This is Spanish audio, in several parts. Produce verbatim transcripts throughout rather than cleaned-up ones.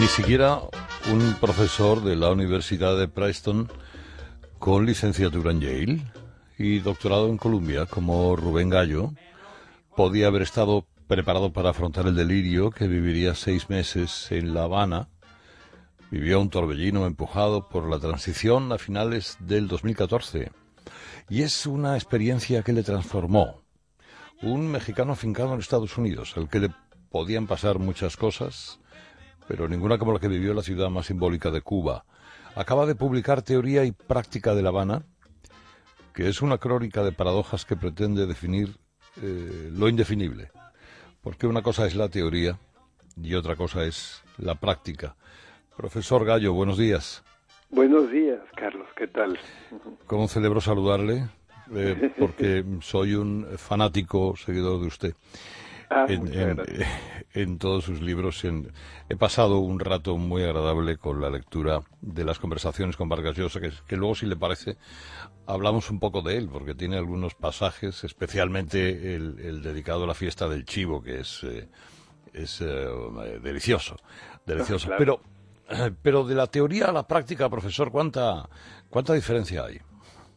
Ni siquiera un profesor de la Universidad de Princeton con licenciatura en Yale y doctorado en Columbia, como Rubén Gallo, podía haber estado preparado para afrontar el delirio que viviría seis meses en La Habana. Vivió un torbellino empujado por la transición a finales del dos mil catorce. Y es una experiencia que le transformó. Un mexicano afincado en Estados Unidos, al que le podían pasar muchas cosas, pero ninguna como la que vivió en la ciudad más simbólica de Cuba. Acaba de publicar Teoría y Práctica de La Habana, que es una crónica de paradojas que pretende definir eh, lo indefinible. Porque una cosa es la teoría y otra cosa es la práctica. Profesor Gallo, buenos días. Buenos días, Carlos, ¿qué tal? ¿Cómo celebro saludarle? Eh, porque soy un fanático seguidor de usted. Ah, en, en, en todos sus libros. En, he pasado un rato muy agradable con la lectura de las conversaciones con Vargas Llosa, que, que luego, si le parece, hablamos un poco de él, porque tiene algunos pasajes, especialmente el, el dedicado a la fiesta del chivo, que es, eh, es eh, delicioso, delicioso. Claro. Pero, eh, pero de la teoría a la práctica, profesor, ¿cuánta, cuánta diferencia hay?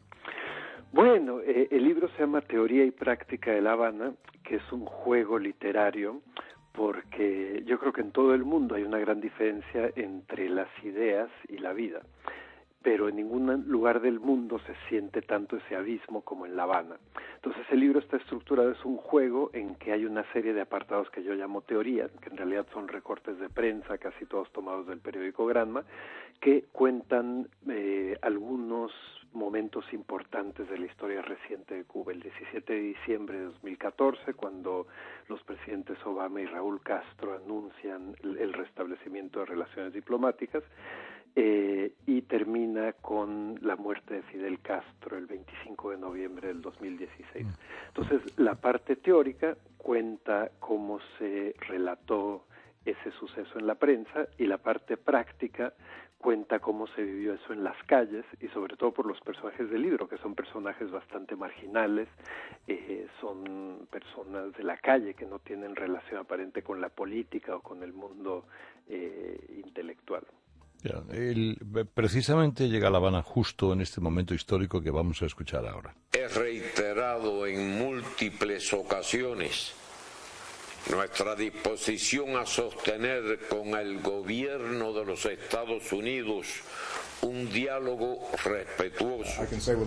Bueno, eh, el libro se llama Teoría y Práctica de La Habana, que es un juego literario, porque yo creo que en todo el mundo hay una gran diferencia entre las ideas y la vida, pero en ningún lugar del mundo se siente tanto ese abismo como en La Habana. Entonces el libro está estructurado, es un juego en que hay una serie de apartados que yo llamo teoría, que en realidad son recortes de prensa, casi todos tomados del periódico Granma, que cuentan eh, algunos momentos importantes de la historia reciente de Cuba. El diecisiete de diciembre de dos mil catorce, cuando los presidentes Obama y Raúl Castro anuncian el, el restablecimiento de relaciones diplomáticas, eh, y termina con la muerte de Fidel Castro el veinticinco de noviembre del dos mil dieciséis. Entonces, la parte teórica cuenta cómo se relató ese suceso en la prensa, y la parte práctica cuenta cómo se vivió eso en las calles, y sobre todo por los personajes del libro, que son personajes bastante marginales, eh, son personas de la calle que no tienen relación aparente con la política o con el mundo eh, intelectual. Ya, él precisamente llega a La Habana justo en este momento histórico que vamos a escuchar ahora. He reiterado en múltiples ocasiones nuestra disposición a sostener con el gobierno de los Estados Unidos un diálogo respetuoso.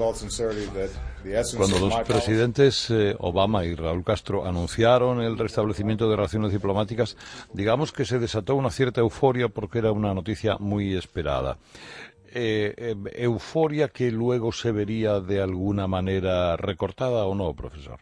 Cuando los presidentes eh, Obama y Raúl Castro anunciaron el restablecimiento de relaciones diplomáticas, digamos que se desató una cierta euforia porque era una noticia muy esperada. Eh, eh, ¿Euforia que luego se vería de alguna manera recortada o no, profesor?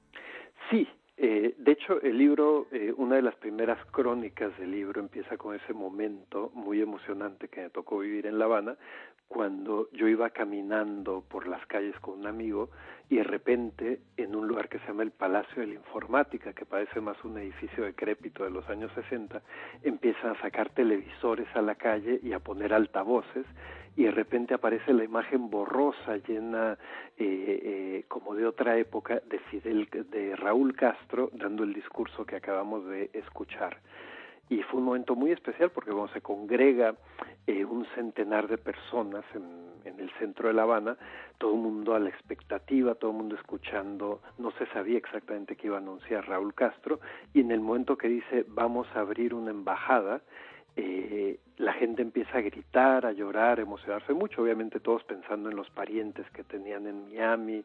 Sí. Eh, de hecho, el libro, eh, una de las primeras crónicas del libro empieza con ese momento muy emocionante que me tocó vivir en La Habana, cuando yo iba caminando por las calles con un amigo y de repente en un lugar que se llama el Palacio de la Informática, que parece más un edificio decrépito de los años sesenta, empiezan a sacar televisores a la calle y a poner altavoces, y de repente aparece la imagen borrosa, llena eh, eh, como de otra época, de Fidel, de Raúl Castro dando el discurso que acabamos de escuchar. Y fue un momento muy especial porque cuando se congrega eh, un centenar de personas en, en el centro de La Habana, todo el mundo a la expectativa, todo el mundo escuchando, no se sabía exactamente qué iba a anunciar Raúl Castro, y en el momento que dice vamos a abrir una embajada, Eh, la gente empieza a gritar, a llorar, a emocionarse mucho, obviamente todos pensando en los parientes que tenían en Miami,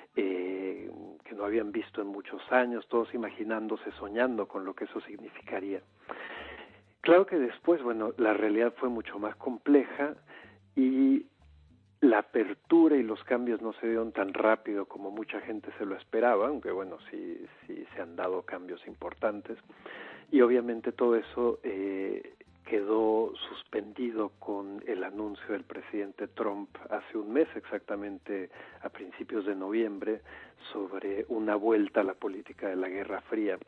eh, que no habían visto en muchos años, todos imaginándose, soñando con lo que eso significaría. Claro que después, bueno, la realidad fue mucho más compleja y la apertura y los cambios no se dieron tan rápido como mucha gente se lo esperaba, aunque bueno, sí, sí se han dado cambios importantes, y obviamente todo eso eh, quedó suspendido con el anuncio del presidente Trump hace un mes, exactamente a principios de noviembre, sobre una vuelta a la política de la Guerra Fría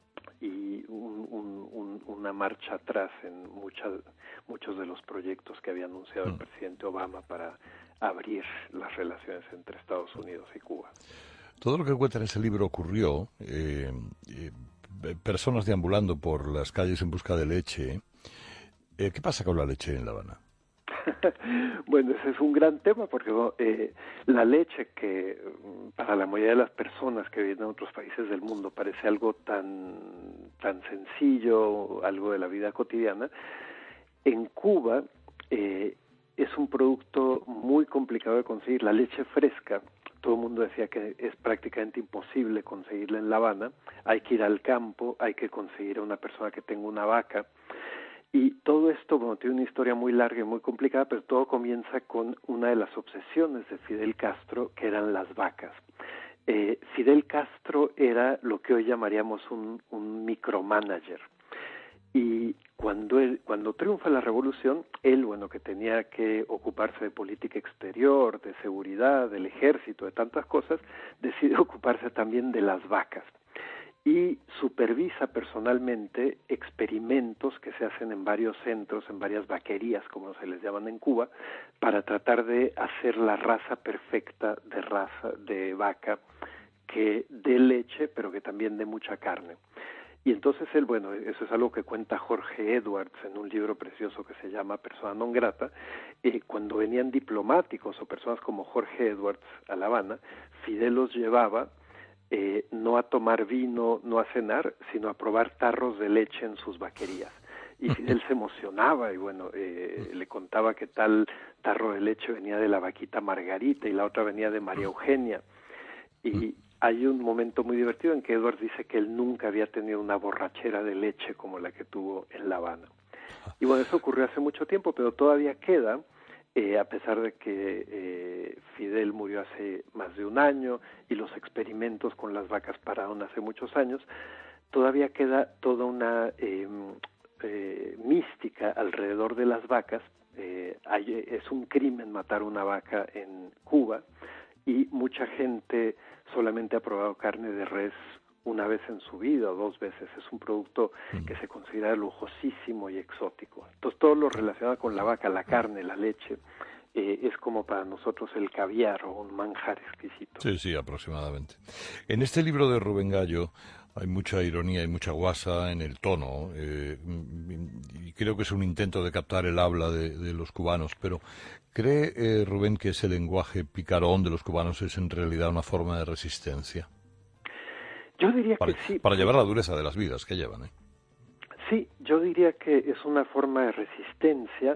y un, un, un, una marcha atrás en muchas, muchos de los proyectos que había anunciado el presidente Obama para abrir las relaciones entre Estados Unidos y Cuba. Todo lo que cuenta en ese libro ocurrió, eh, eh, personas deambulando por las calles en busca de leche, Eh, ¿Qué pasa con la leche en La Habana? Bueno, ese es un gran tema porque eh, la leche, que para la mayoría de las personas que viven en otros países del mundo parece algo tan, tan sencillo, algo de la vida cotidiana, en Cuba eh, es un producto muy complicado de conseguir. La leche fresca, todo el mundo decía que es prácticamente imposible conseguirla en La Habana. Hay que ir al campo, hay que conseguir a una persona que tenga una vaca. Y todo esto, bueno, tiene una historia muy larga y muy complicada, pero todo comienza con una de las obsesiones de Fidel Castro, que eran las vacas. Eh, Fidel Castro era lo que hoy llamaríamos un, un micromanager. Y cuando él, cuando triunfa la revolución, él, bueno, que tenía que ocuparse de política exterior, de seguridad, del ejército, de tantas cosas, decide ocuparse también de las vacas. Y supervisa personalmente experimentos que se hacen en varios centros, en varias vaquerías, como se les llaman en Cuba, para tratar de hacer la raza perfecta de raza de vaca que dé leche, pero que también dé mucha carne. Y entonces él, bueno, eso es algo que cuenta Jorge Edwards en un libro precioso que se llama Persona non grata. Eh, cuando venían diplomáticos o personas como Jorge Edwards a La Habana, Fidel los llevaba Eh, no a tomar vino, no a cenar, sino a probar tarros de leche en sus vaquerías. Y Fidel se emocionaba y bueno, eh, le contaba que tal tarro de leche venía de la vaquita Margarita y la otra venía de María Eugenia. Y hay un momento muy divertido en que Edwards dice que él nunca había tenido una borrachera de leche como la que tuvo en La Habana. Y bueno, eso ocurrió hace mucho tiempo, pero todavía queda. Eh, a pesar de que eh, Fidel murió hace más de un año y los experimentos con las vacas pararon hace muchos años, todavía queda toda una eh, eh, mística alrededor de las vacas. Eh, hay, es un crimen matar una vaca en Cuba y mucha gente solamente ha probado carne de res una vez en su vida o dos veces. Es un producto que se considera lujosísimo y exótico. Entonces todo lo relacionado con la vaca, la carne, la leche, eh, es como para nosotros el caviar o un manjar exquisito. Sí, sí, aproximadamente. En este libro de Rubén Gallo hay mucha ironía y mucha guasa en el tono, eh, y creo que es un intento de captar el habla de, de los cubanos, pero ¿cree eh, Rubén que ese lenguaje picarón de los cubanos es en realidad una forma de resistencia? Yo diría para, que sí. Para llevar la dureza de las vidas que llevan, ¿eh? Sí, yo diría que es una forma de resistencia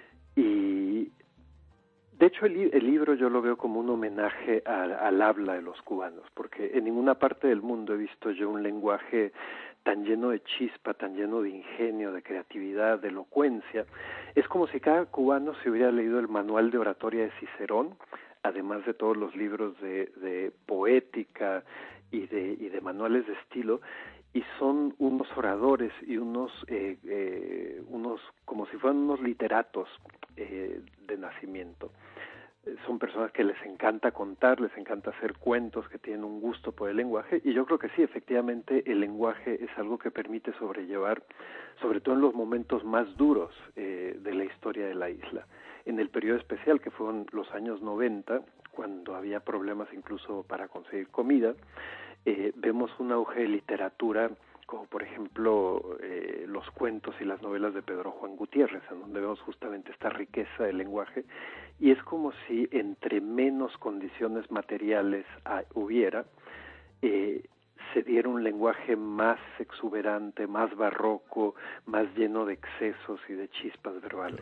y, de hecho, el, el libro yo lo veo como un homenaje a, al habla de los cubanos, porque en ninguna parte del mundo he visto yo un lenguaje tan lleno de chispa, tan lleno de ingenio, de creatividad, de elocuencia. Es como si cada cubano se hubiera leído el manual de oratoria de Cicerón, además de todos los libros de, de poética y de, y de manuales de estilo, y son unos oradores y unos, eh, eh, unos como si fueran unos literatos eh, de nacimiento. Eh, son personas que les encanta contar, les encanta hacer cuentos, que tienen un gusto por el lenguaje, y yo creo que sí, efectivamente, el lenguaje es algo que permite sobrellevar, sobre todo en los momentos más duros eh, de la historia de la isla. En el periodo especial, que fueron los años noventa, cuando había problemas incluso para conseguir comida, eh, vemos un auge de literatura, como por ejemplo eh, los cuentos y las novelas de Pedro Juan Gutiérrez, en donde vemos justamente esta riqueza del lenguaje, y es como si entre menos condiciones materiales hay, hubiera, eh, se diera un lenguaje más exuberante, más barroco, más lleno de excesos y de chispas verbales.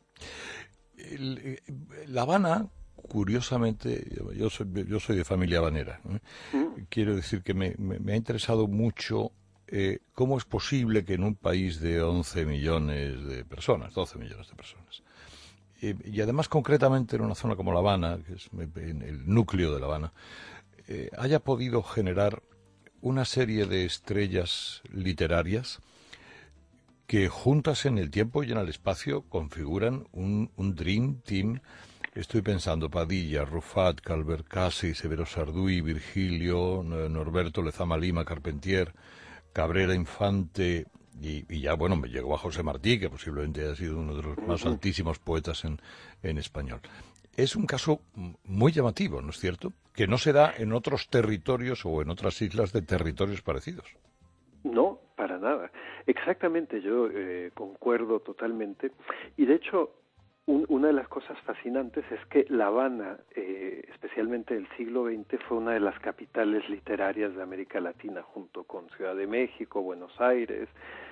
El, eh, La Habana, curiosamente, yo soy, yo soy de familia habanera, ¿eh? Mm. Quiero decir que me, me, me ha interesado mucho eh, cómo es posible que en un país de once millones de personas, doce millones de personas, eh, y además concretamente en una zona como La Habana, que es en el núcleo de La Habana, eh, haya podido generar una serie de estrellas literarias que juntas en el tiempo y en el espacio configuran un, un Dream Team. Estoy pensando Padilla, Rufat, Calvert Casi, Severo Sarduy, Virgilio, Norberto Lezama Lima, Carpentier, Cabrera Infante, y, y ya, bueno, me llegó a José Martí, que posiblemente haya sido uno de los más altísimos poetas en, en español. Es un caso muy llamativo, ¿no es cierto?, que no se da en otros territorios o en otras islas de territorios parecidos. No, para nada. Exactamente, yo eh, concuerdo totalmente. Y de hecho, un, una de las cosas fascinantes es que La Habana, eh, especialmente del siglo veinte, fue una de las capitales literarias de América Latina, junto con Ciudad de México, Buenos Aires,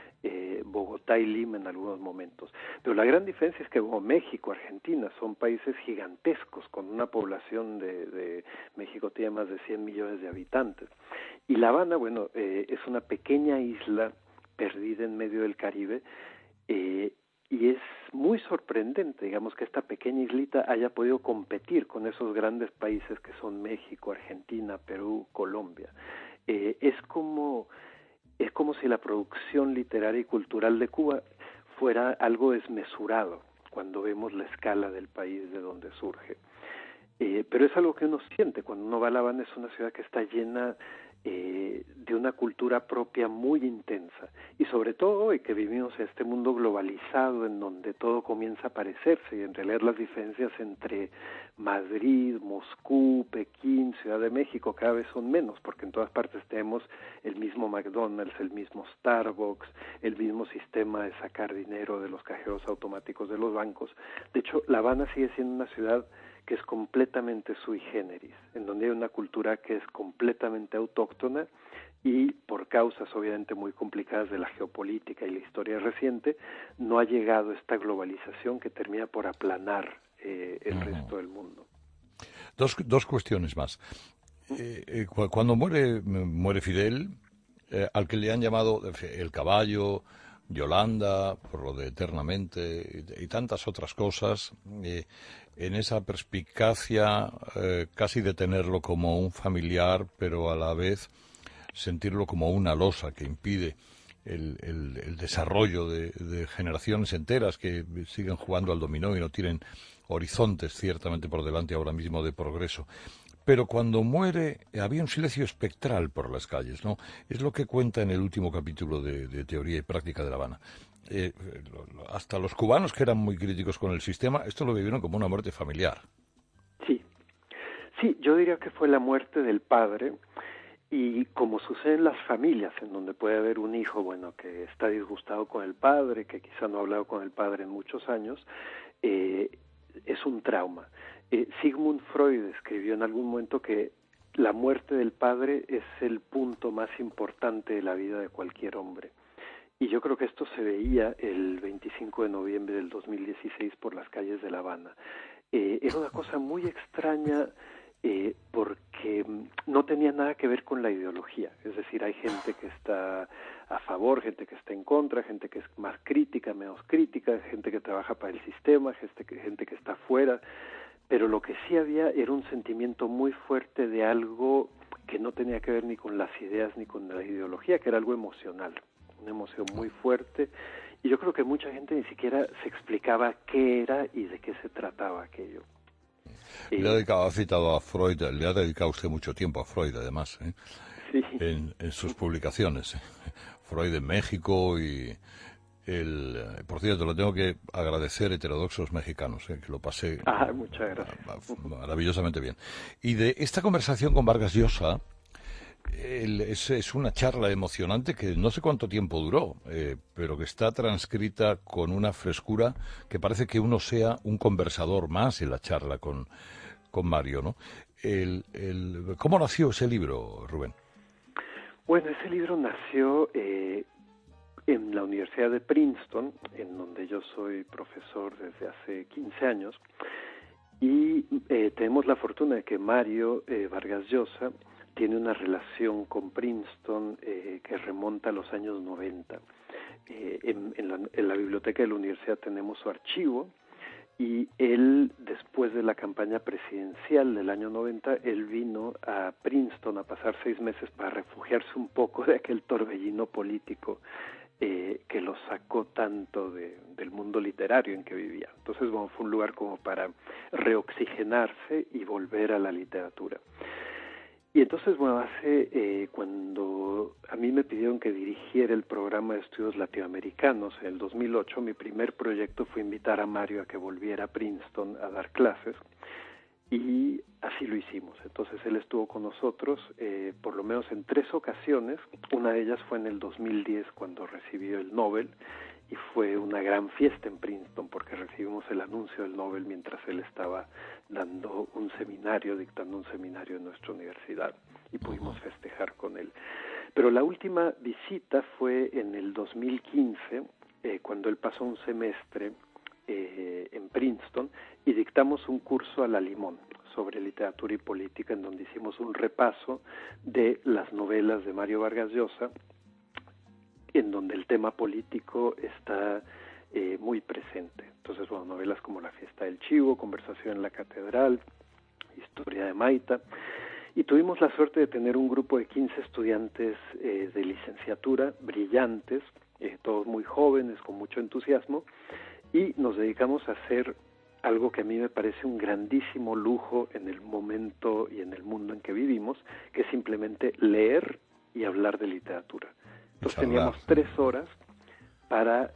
eh, Bogotá y Lima en algunos momentos. Pero la gran diferencia es que como México, Argentina son países gigantescos, con una población de, de México tiene más de cien millones de habitantes. Y La Habana, bueno, eh, es una pequeña isla perdida en medio del Caribe, eh, y es muy sorprendente, digamos, que esta pequeña islita haya podido competir con esos grandes países que son México, Argentina, Perú, Colombia. Eh, es como es como si la producción literaria y cultural de Cuba fuera algo desmesurado cuando vemos la escala del país de donde surge. Eh, pero es algo que uno siente cuando uno va a La Habana. Es una ciudad que está llena eh, de una cultura propia muy intensa, y sobre todo hoy que vivimos en este mundo globalizado en donde todo comienza a parecerse, y en realidad las diferencias entre Madrid, Moscú, Pekín, Ciudad de México cada vez son menos, porque en todas partes tenemos el mismo McDonald's, el mismo Starbucks, el mismo sistema de sacar dinero de los cajeros automáticos de los bancos. De hecho, La Habana sigue siendo una ciudad que es completamente sui generis, en donde hay una cultura que es completamente autóctona, y por causas obviamente muy complicadas de la geopolítica y la historia reciente, no ha llegado esta globalización que termina por aplanar eh, el uh-huh. resto del mundo. Dos, dos cuestiones más. Eh, eh, cuando muere, muere Fidel, eh, al que le han llamado el caballo, Yolanda, por lo de Eternamente, y, y tantas otras cosas, eh, en esa perspicacia eh, casi de tenerlo como un familiar, pero a la vez sentirlo como una losa que impide el, el, el desarrollo de, de generaciones enteras que siguen jugando al dominó y no tienen horizontes ciertamente por delante ahora mismo de progreso. Pero cuando muere había un silencio espectral por las calles, ¿no? Es lo que cuenta en el último capítulo de, de Teoría y Práctica de La Habana. Eh, hasta los cubanos, que eran muy críticos con el sistema, esto lo vivieron como una muerte familiar. Sí, sí, yo diría que fue la muerte del padre, y como sucede en las familias, en donde puede haber un hijo, bueno, que está disgustado con el padre, que quizá no ha hablado con el padre en muchos años, eh, es un trauma. Eh, Sigmund Freud escribió en algún momento que la muerte del padre es el punto más importante de la vida de cualquier hombre. Y yo creo que esto se veía el veinticinco de noviembre del dos mil dieciséis por las calles de La Habana. Eh, era una cosa muy extraña eh, porque no tenía nada que ver con la ideología. Es decir, hay gente que está a favor, gente que está en contra, gente que es más crítica, menos crítica, gente que trabaja para el sistema, gente que, gente que está fuera. Pero lo que sí había era un sentimiento muy fuerte de algo que no tenía que ver ni con las ideas ni con la ideología, que era algo emocional, una emoción muy fuerte, y yo creo que mucha gente ni siquiera se explicaba qué era y de qué se trataba aquello. Le ha, dedicado, ha citado a Freud, le ha dedicado usted mucho tiempo a Freud, además, ¿eh? Sí. en, en sus publicaciones. ¿eh? Freud en México y... El, por cierto, lo tengo que agradecer, Heterodoxos Mexicanos, eh, que lo pasé ah, muchas gracias. maravillosamente bien. Y de esta conversación con Vargas Llosa, el, es, es una charla emocionante que no sé cuánto tiempo duró, eh, pero que está transcrita con una frescura que parece que uno sea un conversador más en la charla con, con Mario, ¿no? El, el, ¿Cómo nació ese libro, Rubén? Bueno, ese libro nació... Eh, en la Universidad de Princeton, en donde yo soy profesor desde hace quince años, y eh, tenemos la fortuna de que Mario eh, Vargas Llosa tiene una relación con Princeton eh, que remonta a los años noventa. Eh, en, en, la, en la biblioteca de la universidad tenemos su archivo, y él, después de la campaña presidencial del año noventa, él vino a Princeton a pasar seis meses para refugiarse un poco de aquel torbellino político Eh, que lo sacó tanto de, del mundo literario en que vivía. Entonces, bueno, fue un lugar como para reoxigenarse y volver a la literatura. Y entonces, bueno, hace, eh, cuando a mí me pidieron que dirigiera el programa de estudios latinoamericanos en el dos mil ocho, mi primer proyecto fue invitar a Mario a que volviera a Princeton a dar clases. y así lo hicimos. Entonces él estuvo con nosotros eh, por lo menos en tres ocasiones. Una de ellas fue en el dos mil diez cuando recibió el Nobel, y fue una gran fiesta en Princeton porque recibimos el anuncio del Nobel mientras él estaba dando un seminario, dictando un seminario en nuestra universidad, y pudimos festejar con él. Pero la última visita fue en el dos mil quince, eh, cuando él pasó un semestre eh, en Princeton y dictamos un curso a la limón sobre literatura y política, en donde hicimos un repaso de las novelas de Mario Vargas Llosa, en donde el tema político está eh, muy presente. Entonces, bueno, novelas como La fiesta del chivo, Conversación en la catedral, Historia de Maita, y tuvimos la suerte de tener un grupo de quince estudiantes eh, de licenciatura, brillantes, eh, todos muy jóvenes, con mucho entusiasmo, y nos dedicamos a hacer algo que a mí me parece un grandísimo lujo en el momento y en el mundo en que vivimos, que es simplemente leer y hablar de literatura. Entonces teníamos tres horas para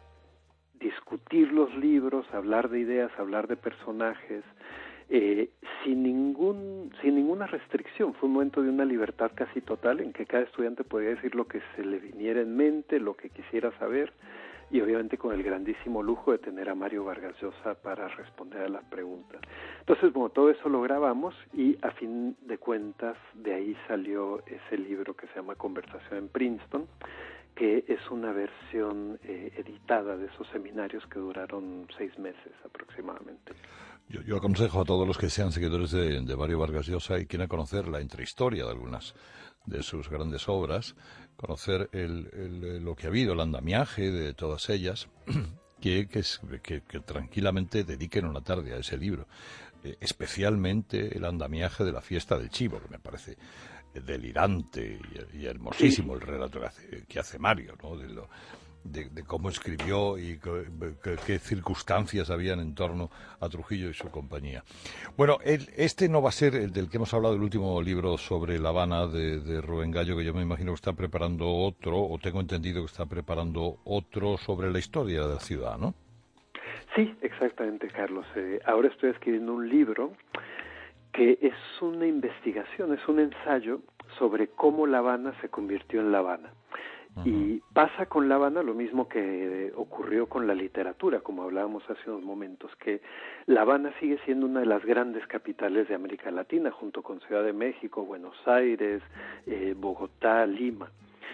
discutir los libros, hablar de ideas, hablar de personajes, eh, sin ningún, sin ninguna restricción. Fue un momento de una libertad casi total en que cada estudiante podía decir lo que se le viniera en mente, lo que quisiera saber, y obviamente con el grandísimo lujo de tener a Mario Vargas Llosa para responder a las preguntas. Entonces, bueno, todo eso lo grabamos y a fin de cuentas de ahí salió ese libro que se llama Conversación en Princeton, que es una versión eh, editada de esos seminarios que duraron seis meses aproximadamente. Yo, yo aconsejo a todos los que sean seguidores de, de Mario Vargas Llosa y quieran conocer la intrahistoria de algunas de sus grandes obras, conocer el, el, lo que ha habido, el andamiaje de todas ellas, que, que, que, que tranquilamente dediquen una tarde a ese libro, eh, especialmente el andamiaje de la fiesta del chivo, que me parece delirante y, y hermosísimo, sí, el relato que hace, que hace Mario, ¿no? De, lo, de, de cómo escribió y qué circunstancias habían en torno a Trujillo y su compañía. Bueno, el, este no va a ser el del que hemos hablado, el último libro sobre La Habana de, de Rubén Gallo, que yo me imagino que está preparando otro, o tengo entendido que está preparando otro sobre la historia de la ciudad, ¿no? Sí, exactamente, Carlos. Eh, ahora estoy escribiendo un libro que es una investigación, es un ensayo sobre cómo La Habana se convirtió en La Habana. Uh-huh. Y pasa con La Habana lo mismo que ocurrió con la literatura, como hablábamos hace unos momentos, que La Habana sigue siendo una de las grandes capitales de América Latina, junto con Ciudad de México, Buenos Aires, eh, Bogotá, Lima.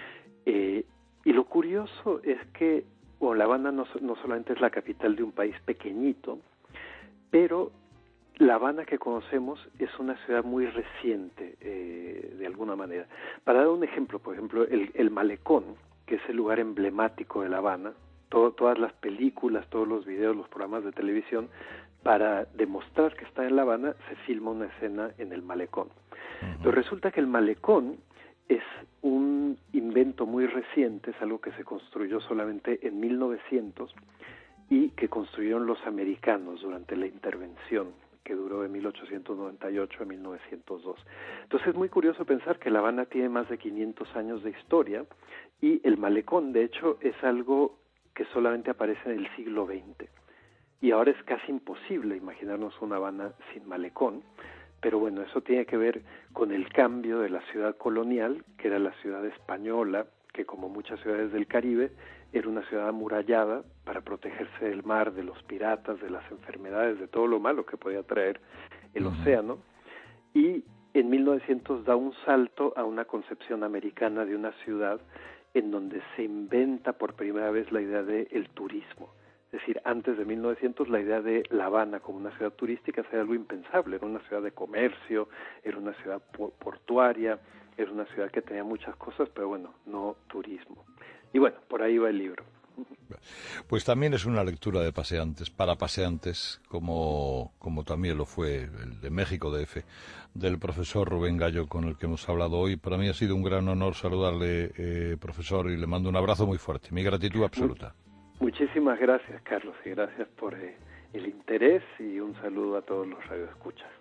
Eh, y lo curioso es que bueno, La Habana no, no solamente es la capital de un país pequeñito, pero La Habana que conocemos es una ciudad muy reciente, eh, de alguna manera. Para dar un ejemplo, por ejemplo, el, el Malecón, que es el lugar emblemático de La Habana, todo, todas las películas, todos los videos, los programas de televisión, para demostrar que está en La Habana, se filma una escena en el Malecón. Uh-huh. Pero resulta que el Malecón es un invento muy reciente, es algo que se construyó solamente en mil novecientos y que construyeron los americanos durante la intervención, que duró de mil ochocientos noventa y ocho a mil novecientos dos. Entonces es muy curioso pensar que La Habana tiene más de quinientos años de historia y el Malecón, de hecho, es algo que solamente aparece en el siglo veinte. Y ahora es casi imposible imaginarnos una Habana sin Malecón, pero bueno, eso tiene que ver con el cambio de la ciudad colonial, que era la ciudad española, que como muchas ciudades del Caribe, era una ciudad amurallada para protegerse del mar, de los piratas, de las enfermedades, de todo lo malo que podía traer el uh-huh. océano. Y en mil novecientos da un salto a una concepción americana de una ciudad en donde se inventa por primera vez la idea del turismo. Es decir, antes de mil novecientos la idea de La Habana como una ciudad turística era algo impensable, era una ciudad de comercio, era una ciudad portuaria, era una ciudad que tenía muchas cosas, pero bueno, no turismo. Y bueno, por ahí va el libro. Pues también es una lectura de paseantes, para paseantes, como, como también lo fue el de México D F, del profesor Rubén Gallo, con el que hemos hablado hoy. Para mí ha sido un gran honor saludarle, eh, profesor, y le mando un abrazo muy fuerte. Mi gratitud absoluta. Muchísimas gracias, Carlos, y gracias por eh, el interés, y un saludo a todos los radioescuchas.